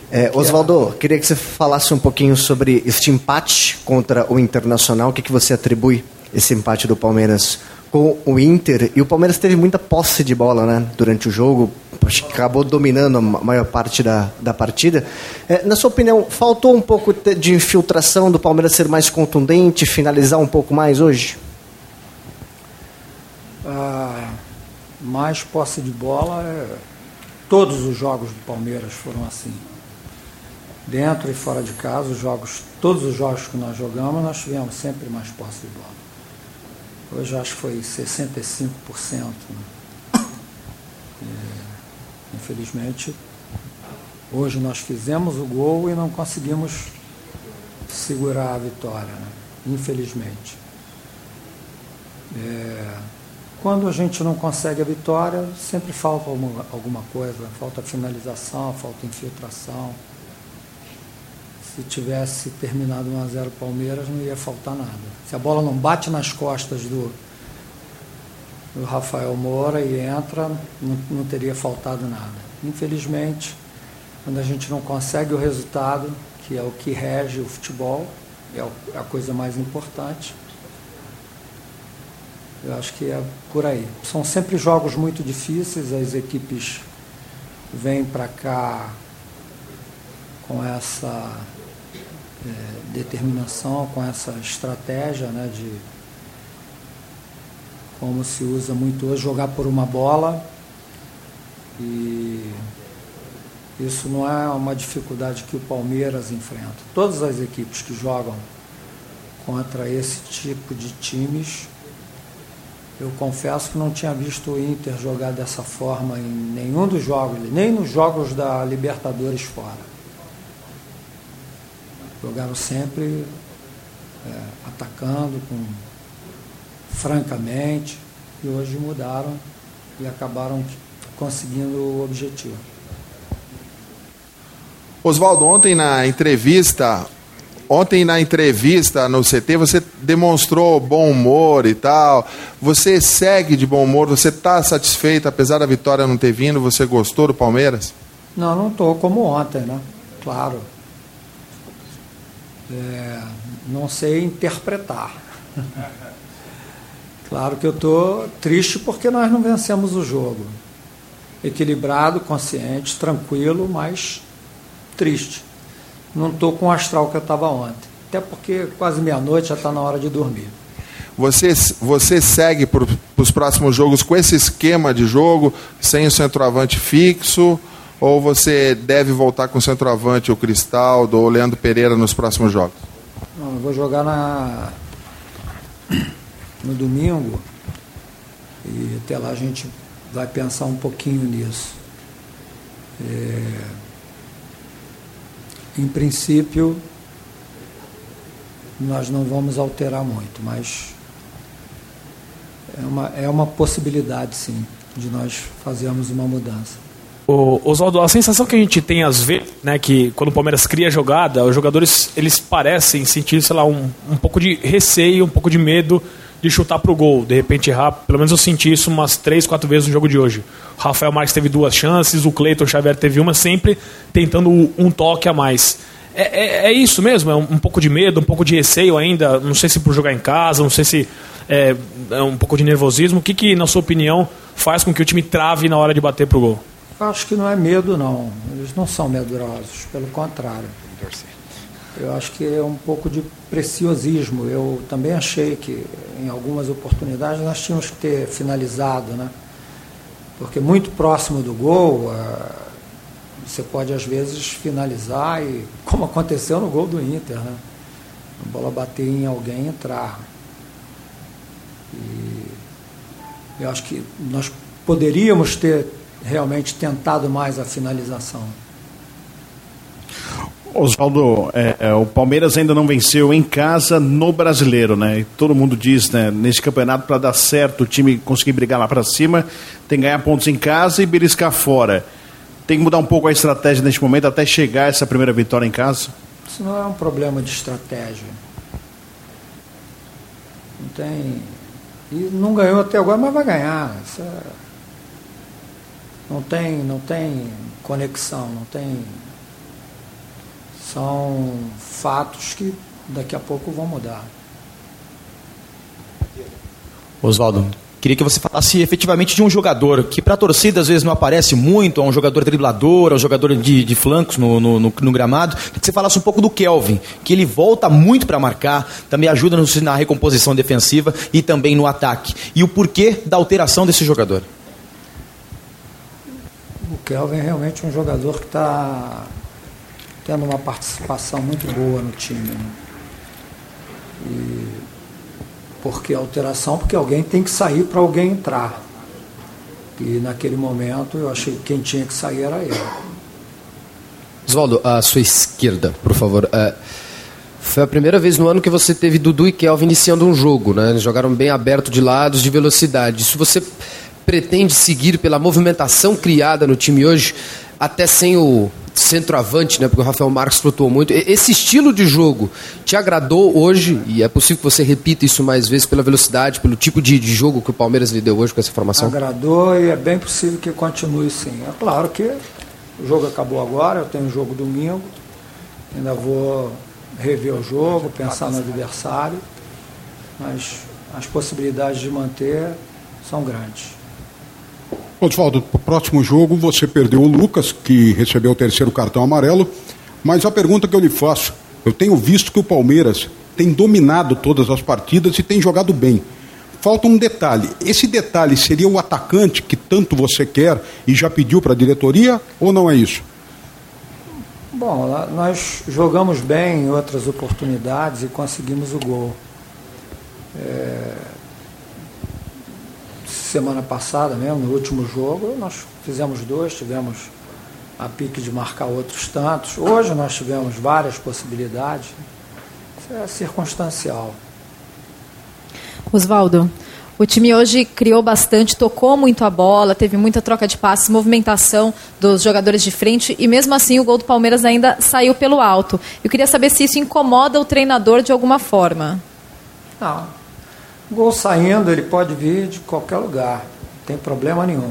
Osvaldo, queria que você falasse um pouquinho sobre este empate contra o Internacional. O que você atribui esse empate do Palmeiras com o Inter? E o Palmeiras teve muita posse de bola, né, durante o jogo, acho que acabou dominando a maior parte da partida. Na sua opinião, faltou um pouco de infiltração do Palmeiras ser mais contundente, finalizar um pouco mais hoje? Mais posse de bola, todos os jogos do Palmeiras foram assim. Dentro e fora de casa, todos os jogos que nós jogamos, nós tivemos sempre mais posse de bola. Hoje acho que foi 65%. Né? Infelizmente, hoje nós fizemos o gol e não conseguimos segurar a vitória, né? Infelizmente. Quando a gente não consegue a vitória, sempre falta alguma coisa, falta finalização, falta infiltração. Se tivesse terminado 1-0 Palmeiras, não ia faltar nada. Se a bola não bate nas costas do Rafael Moura e entra, não teria faltado nada. Infelizmente, quando a gente não consegue o resultado, que é o que rege o futebol, é a coisa mais importante, eu acho que é por aí. São sempre jogos muito difíceis, as equipes vêm para cá com essa determinação, com essa estratégia, né, de como se usa muito hoje, jogar por uma bola, e isso não é uma dificuldade que o Palmeiras enfrenta. Todas as equipes que jogam contra esse tipo de times, eu confesso que não tinha visto o Inter jogar dessa forma em nenhum dos jogos, nem nos jogos da Libertadores fora. Jogaram sempre atacando francamente, e hoje mudaram e acabaram conseguindo o objetivo. Osvaldo, ontem na entrevista no CT, você demonstrou bom humor e tal. Você segue de bom humor? Você está satisfeito, apesar da vitória não ter vindo? Você gostou do Palmeiras? Não estou como ontem, né? Claro. Não sei interpretar. Claro que eu estou triste porque nós não vencemos o jogo. Equilibrado, consciente, tranquilo, mas triste. Não estou com o astral que eu estava ontem. Até porque quase meia-noite já está na hora de dormir. Você segue para os próximos jogos com esse esquema de jogo, sem o centroavante fixo, ou você deve voltar com o centroavante, o Cristaldo ou o Leandro Pereira nos próximos jogos? Não, eu vou jogar no domingo, e até lá a gente vai pensar um pouquinho nisso. Em princípio, nós não vamos alterar muito, mas é uma possibilidade, sim, de nós fazermos uma mudança. Osvaldo, a sensação que a gente tem às vezes, né, que quando o Palmeiras cria a jogada, os jogadores eles parecem sentir, sei lá, um pouco de receio, um pouco de medo de chutar pro gol, de repente errar. Pelo menos eu senti isso umas 3, 4 vezes no jogo de hoje. O Rafael Marques teve 2 chances, o Cleiton Xavier teve uma, sempre tentando um toque a mais. É isso mesmo? É um pouco de medo, um pouco de receio ainda? Não sei se por jogar em casa, não sei se é um pouco de nervosismo. O que, na sua opinião, faz com que o time trave na hora de bater pro gol? Eu acho que não é medo, não. Eles não são medrosos, pelo contrário. Eu acho que é um pouco de preciosismo. Eu também achei que, em algumas oportunidades, nós tínhamos que ter finalizado, né? Porque muito próximo do gol, você pode, às vezes, finalizar, e como aconteceu no gol do Inter, né? A bola bater em alguém e entrar. E eu acho que nós poderíamos ter realmente tentado mais a finalização. Osvaldo, o Palmeiras ainda não venceu em casa no Brasileiro, né? E todo mundo diz, né, nesse campeonato, para dar certo o time conseguir brigar lá para cima, tem que ganhar pontos em casa e beliscar fora. Tem que mudar um pouco a estratégia neste momento até chegar essa primeira vitória em casa? Isso não é um problema de estratégia. Não tem... E não ganhou até agora, mas vai ganhar. Não tem conexão, não tem são fatos que daqui a pouco vão mudar. Oswaldo, queria que você falasse efetivamente de um jogador que para a torcida às vezes não aparece muito, é um jogador driblador, é um jogador de flancos no gramado. Queria que você falasse um pouco do Kelvin, que ele volta muito para marcar, também ajuda na recomposição defensiva e também no ataque. E o porquê da alteração desse jogador? O Kelvin é realmente um jogador que está tendo uma participação muito boa no time, né? E por que alteração? Porque alguém tem que sair para alguém entrar. E naquele momento eu achei que quem tinha que sair era ele. Oswaldo, à sua esquerda, por favor. Foi a primeira vez no ano que você teve Dudu e Kelvin iniciando um jogo, né? Eles jogaram bem aberto de lados, de velocidade. Isso você pretende seguir pela movimentação criada no time hoje, até sem o centroavante, né? Porque o Rafael Marques flutuou muito. Esse estilo de jogo te agradou hoje? E é possível que você repita isso mais vezes pela velocidade, pelo tipo de jogo que o Palmeiras lhe deu hoje com essa formação? Agradou e é bem possível que continue sim. É claro que o jogo acabou agora, eu tenho um jogo domingo, ainda vou rever o jogo, pensar no adversário, mas as possibilidades de manter são grandes. Oswaldo, no próximo jogo você perdeu o Lucas, que recebeu o terceiro cartão amarelo, mas a pergunta que eu lhe faço, eu tenho visto que o Palmeiras tem dominado todas as partidas e tem jogado bem. Falta um detalhe, esse detalhe seria o atacante que tanto você quer e já pediu para a diretoria, ou não é isso? Bom, nós jogamos bem em outras oportunidades e conseguimos o gol. Semana passada mesmo, no último jogo, nós fizemos 2, tivemos a pique de marcar outros tantos. Hoje nós tivemos várias possibilidades. Isso é circunstancial. Oswaldo, o time hoje criou bastante, tocou muito a bola, teve muita troca de passes, movimentação dos jogadores de frente e mesmo assim o gol do Palmeiras ainda saiu pelo alto. Eu queria saber se isso incomoda o treinador de alguma forma. Não. O gol saindo, ele pode vir de qualquer lugar, não tem problema nenhum.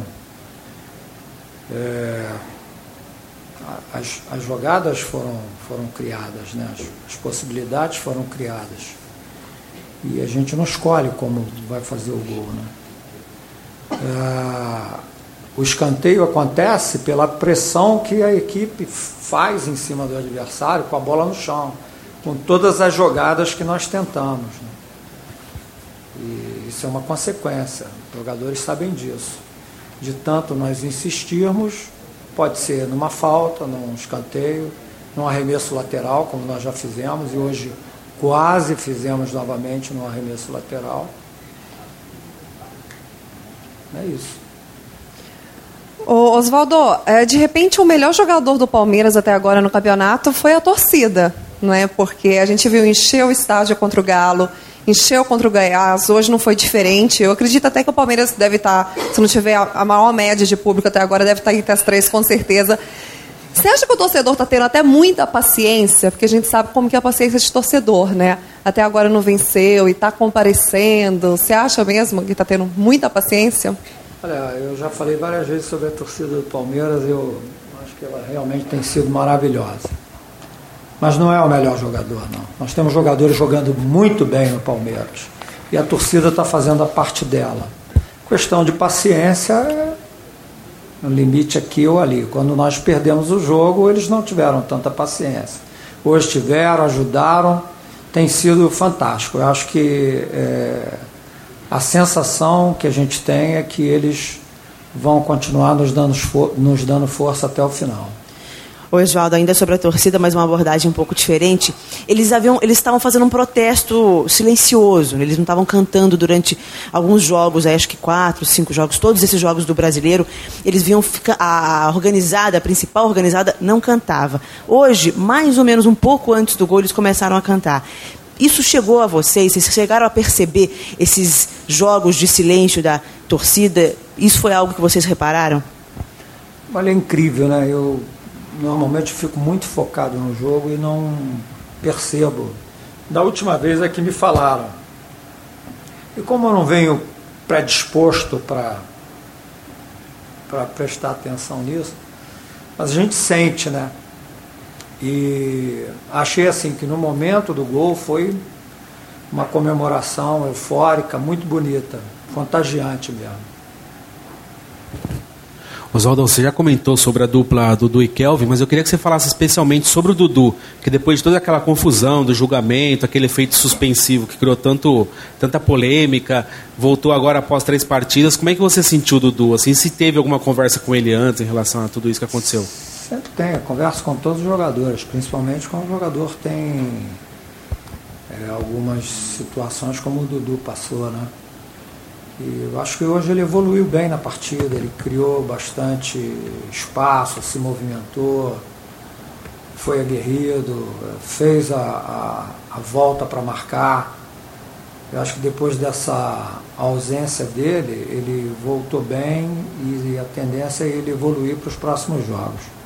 As jogadas foram criadas, né? As possibilidades foram criadas. E a gente não escolhe como vai fazer o gol, né? O escanteio acontece pela pressão que a equipe faz em cima do adversário com a bola no chão, com todas as jogadas que nós tentamos, né? E isso é uma consequência, os jogadores sabem disso. De tanto nós insistirmos, pode ser numa falta, num escanteio, num arremesso lateral, como nós já fizemos, e hoje quase fizemos novamente num arremesso lateral. É isso. Oswaldo, de repente o melhor jogador do Palmeiras até agora no campeonato foi a torcida, não é? Porque a gente viu encher o estádio contra o Galo, encheu contra o Goiás, hoje não foi diferente. Eu acredito até que o Palmeiras deve estar, se não tiver a maior média de público até agora, deve estar entre as 3 com certeza. Você acha que o torcedor está tendo até muita paciência? Porque a gente sabe como que é a paciência de torcedor, né? Até agora não venceu e está comparecendo. Você acha mesmo que está tendo muita paciência? Olha, eu já falei várias vezes sobre a torcida do Palmeiras, eu acho que ela realmente tem sido maravilhosa. Mas não é o melhor jogador, não. Nós temos jogadores jogando muito bem no Palmeiras. E a torcida está fazendo a parte dela. Questão de paciência, no limite aqui ou ali. Quando nós perdemos o jogo, eles não tiveram tanta paciência. Hoje tiveram, ajudaram, tem sido fantástico. Eu acho que a sensação que a gente tem é que eles vão continuar nos dando força até o final. Oswaldo, ainda sobre a torcida, mas uma abordagem um pouco diferente. Eles estavam fazendo um protesto silencioso, eles não estavam cantando durante alguns jogos, acho que 4, 5 jogos, todos esses jogos do Brasileiro, eles viam a principal organizada, não cantava. Hoje, mais ou menos um pouco antes do gol, eles começaram a cantar. Isso chegou a vocês? Vocês chegaram a perceber esses jogos de silêncio da torcida? Isso foi algo que vocês repararam? Olha, é incrível, né? Eu normalmente fico muito focado no jogo e não percebo. Da última vez é que me falaram. E como eu não venho predisposto para prestar atenção nisso, mas a gente sente, né? E achei assim que no momento do gol foi uma comemoração eufórica, muito bonita, contagiante mesmo. Oswaldo, você já comentou sobre a dupla Dudu e Kelvin, mas eu queria que você falasse especialmente sobre o Dudu, que depois de toda aquela confusão do julgamento, aquele efeito suspensivo que criou tanta polêmica, voltou agora após 3 partidas. Como é que você sentiu o Dudu? Assim, se teve alguma conversa com ele antes em relação a tudo isso que aconteceu? Sempre tem, eu converso com todos os jogadores, principalmente quando o jogador tem algumas situações como o Dudu passou, né? E eu acho que hoje ele evoluiu bem na partida, ele criou bastante espaço, se movimentou, foi aguerrido, fez a volta para marcar. Eu acho que depois dessa ausência dele, ele voltou bem e a tendência é ele evoluir para os próximos jogos.